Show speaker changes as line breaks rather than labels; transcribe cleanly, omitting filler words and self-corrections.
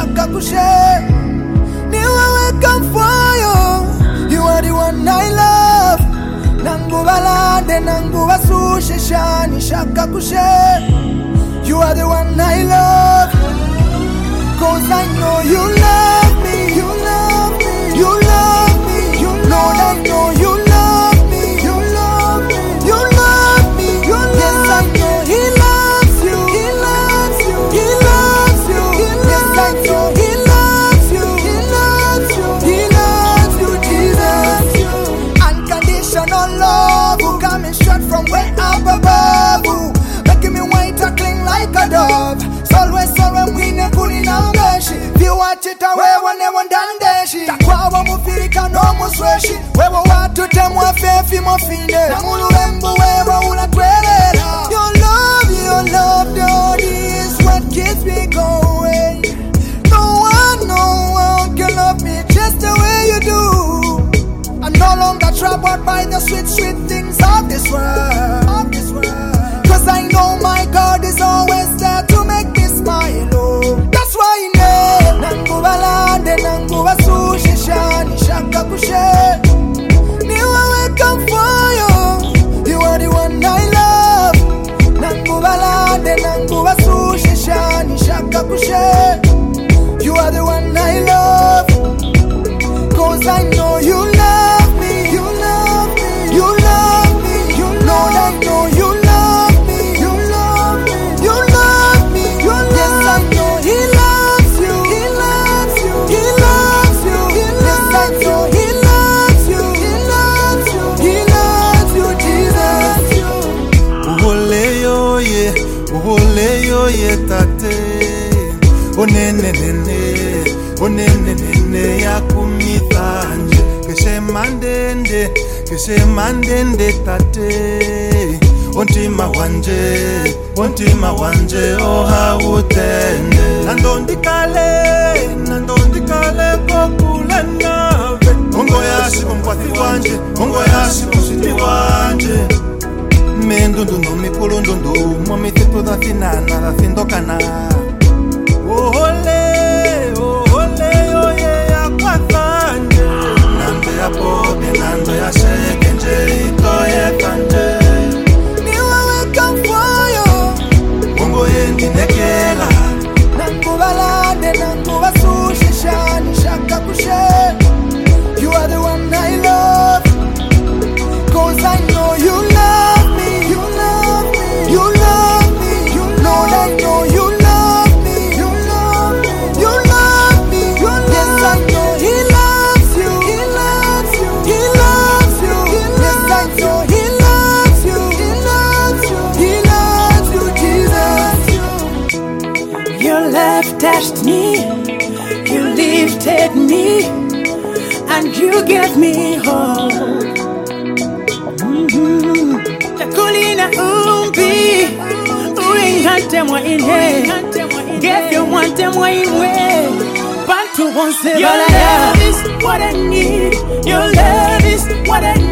shaka kushe. Niwe weka mfoyo, you are the one I love. Nangu balade, nangu basushe shani shaka kushe. You are the one I love. Cause I know you love me, you love me, you love me, you know that I know you love me, you love me, you love me, you love me. Yes, I know he loves you, he loves you, he loves you. Yes, I know he loves you, he loves you, he loves you, Jesus. Unconditional love, who coming straight from way up above, who making me white and clean like a dove. Always sorrow when you put in a mesh. If you watch it away when they want done dashi. Takwawa mufirika no musweshi. Wewe watu temu afefi mofinde. Namulu embu wewe unatwelera. Your love, daddy is what keeps me going. No one can love me just the way you do. I'm no longer troubled by the sweet things of this world. Cause I know my God is always there to make me smile, oh. That's why I know nangu balande, nangu basushe shani shaka kushe. Niwe weka mfoyo, you are the one I love. Nangu balande, nangu basushe shani shaka kushe. You are the one I love. Cause I know you love me, you love me, you love me, you know that I know you love me, you love me, you love me, you love me. Yes, I know he loves you, he loves you, he loves you. Yes, I know he loves you, he loves you, he loves you, Jesus.
Uholeyo ye tate. Onene ya kumithanje. Keshe mandende tate. Ontima wanje oha utende. Nandondikale kokula nave. Ongo yashi kumkwati wanje, ongo yashi kushiti wanje. Mendundu no mikulundundu, momitetu da finana da findokana. Oye ya kwatanje. Nande ya pobe, nando ya sheke nje itoye kanje.
Niwe weka mfoyo,
Mungu yendi nekela.
nangu balade, nangu basushe shani shaka kushe. You are the one I love. Cause I know you love me, you love me, you love me, you know that I know you love me, you love me, you love me, you love me. Yes, I know he loves you, he loves you, he loves you. Yes, I know he loves you, he loves you, he loves you, Jesus.
Your love touched me, you lifted me, and you gave me hope. Chakulina umbi, uingante mwa inhe, get you wante mwa inwe. Bantu wonse balaya. Your love is what I need, your love is what I need.